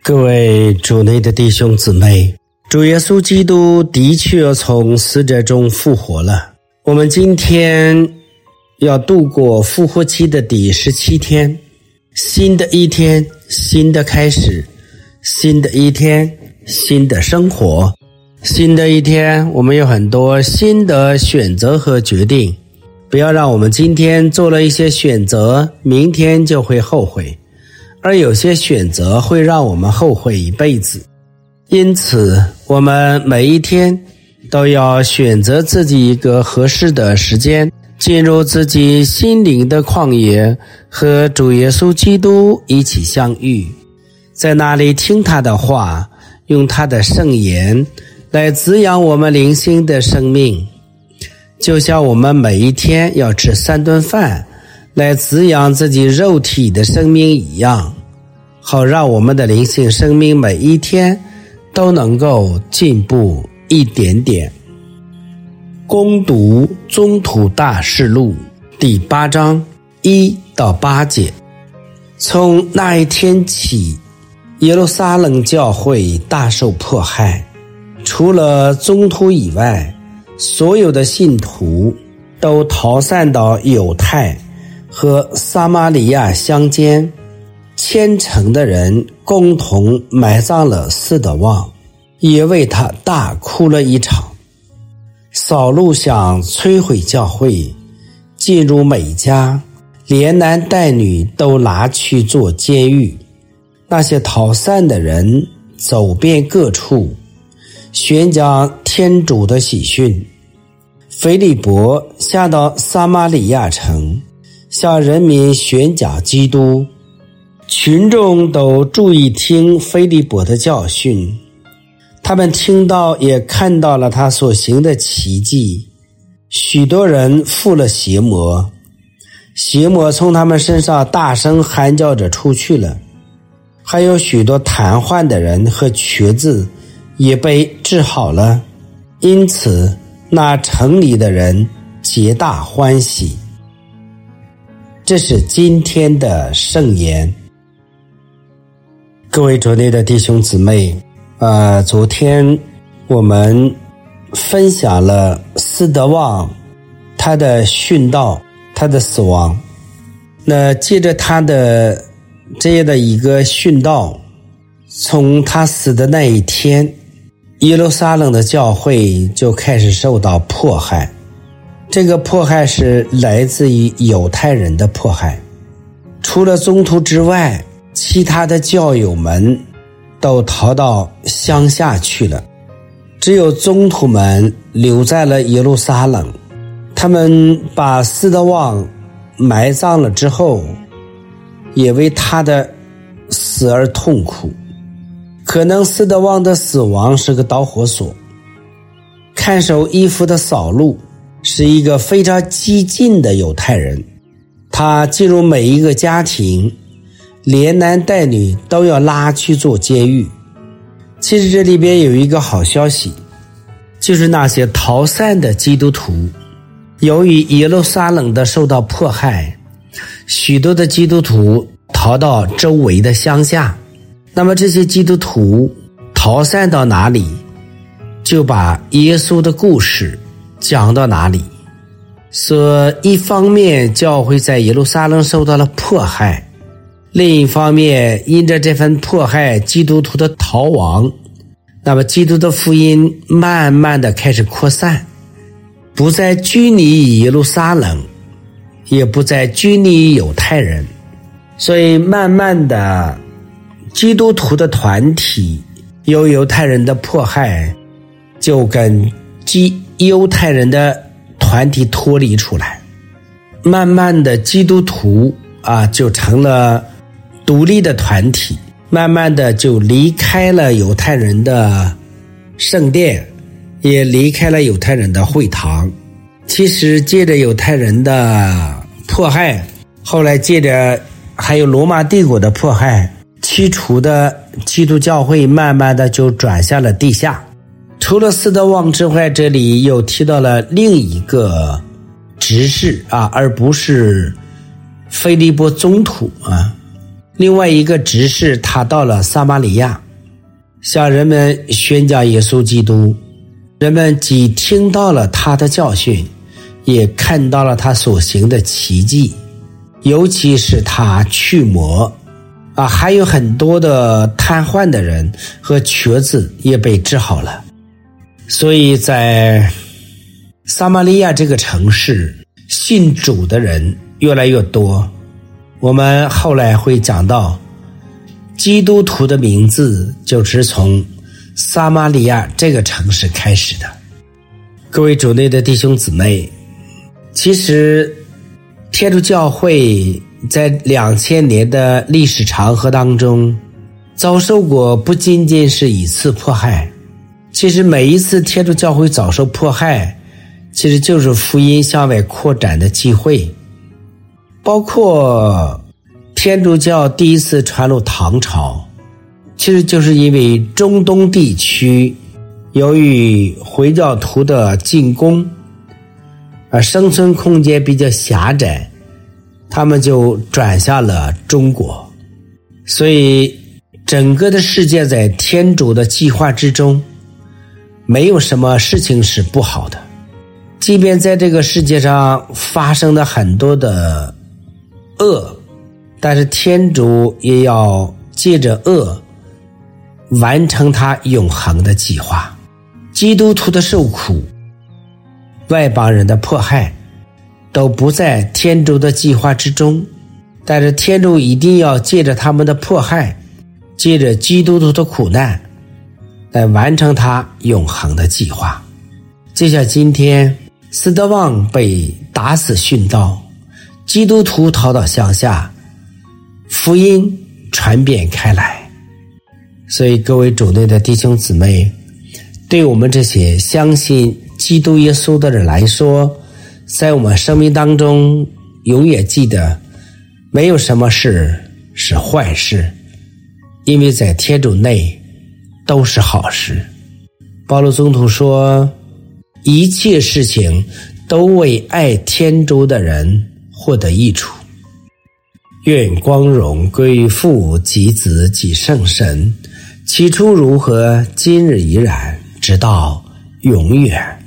各位主内的弟兄姊妹，主耶稣基督的确从死者中复活了。我们今天要度过复活期的第17天，新的一天，新的开始，新的一天，新的生活。新的一天，我们有很多新的选择和决定，不要让我们今天做了一些选择，明天就会后悔，而有些选择会让我们后悔一辈子。因此，我们每一天都要选择自己一个合适的时间，进入自己心灵的旷野，和主耶稣基督一起相遇，在那里听他的话，用他的圣言来滋养我们灵性的生命，就像我们每一天要吃3顿饭来滋养自己肉体的生命一样，好让我们的灵性生命每一天都能够进步一点点。攻读宗徒大事录第8章1到8节。从那一天起，耶路撒冷教会大受迫害，除了宗徒以外，所有的信徒都逃散到犹太和撒玛利亚乡间，虔诚的人共同埋葬了斯德旺，也为他大哭了一场。扫路想摧毁教会，进入每家，连男带女都拿去做监狱。那些逃散的人走遍各处，宣讲天主的喜讯。腓利伯下到撒玛利亚城，向人民宣讲基督。群众都注意听腓利伯的教训，他们听到也看到了他所行的奇迹。许多人附了邪魔，邪魔从他们身上大声喊叫着出去了。还有许多瘫痪的人和瘸子也被治好了，因此那城里的人皆大欢喜。这是今天的圣言。各位主内的弟兄姊妹，昨天我们分享了斯德旺他的殉道，他的死亡。那借着他的这样的一个殉道，从他死的那一天，耶路撒冷的教会就开始受到迫害。这个迫害是来自于犹太人的迫害，除了宗徒之外，其他的教友们都逃到乡下去了，只有宗徒们留在了耶路撒冷。他们把斯德旺埋葬了之后，也为他的死而痛苦。可能斯德旺的死亡是个导火索。看守衣服的扫路是一个非常激进的犹太人，他进入每一个家庭，连男带女都要拉去做监狱。其实这里边有一个好消息，就是那些逃散的基督徒，由于耶路撒冷的受到迫害，许多的基督徒逃到周围的乡下。那么这些基督徒逃散到哪里，就把耶稣的故事讲到哪里。所以一方面教会在耶路撒冷受到了迫害，另一方面因着这份迫害，基督徒的逃亡，那么基督的福音慢慢的开始扩散，不再拘泥于耶路撒冷，也不再拘泥于犹太人。所以慢慢的基督徒的团体由犹太人的迫害，就跟犹太人的团体脱离出来。慢慢的基督徒就成了独立的团体，慢慢的就离开了犹太人的圣殿，也离开了犹太人的会堂。其实借着犹太人的迫害，后来借着还有罗马帝国的迫害，起初的基督教会慢慢的就转向了地下。除了斯德旺之外，这里又提到了另一个执事而不是腓利伯宗徒另外一个执事他到了撒玛利亚，向人们宣讲耶稣基督。人们既听到了他的教训，也看到了他所行的奇迹，尤其是他驱魔还有很多的瘫痪的人和瘸子也被治好了。所以在撒玛利亚这个城市，信主的人越来越多。我们后来会讲到，基督徒的名字就是从撒玛利亚这个城市开始的。各位主内的弟兄姊妹，其实天主教会在2000年的历史长河当中遭受过不仅仅是一次迫害，其实每一次天主教会遭受迫害，其实就是福音向外扩展的机会。包括天主教第一次传入唐朝，其实就是因为中东地区由于回教徒的进攻而生存空间比较狭窄，他们就转向了中国。所以整个的世界在天主的计划之中，没有什么事情是不好的。即便在这个世界上发生了很多的恶，但是天主也要借着恶完成他永恒的计划。基督徒的受苦，外邦人的迫害，都不在天主的计划之中，但是天主一定要借着他们的迫害，借着基督徒的苦难，来完成他永恒的计划。就像今天斯德旺被打死殉道，基督徒逃到乡下，福音传遍开来。所以各位主内的弟兄姊妹，对我们这些相信基督耶稣的人来说，在我们生命当中永远记得，没有什么事是坏事，因为在天主内都是好事。保禄宗徒说，一切事情都为爱天主的人获得益处。愿光荣归于父及子及圣神，起初如何，今日依然，直到永远。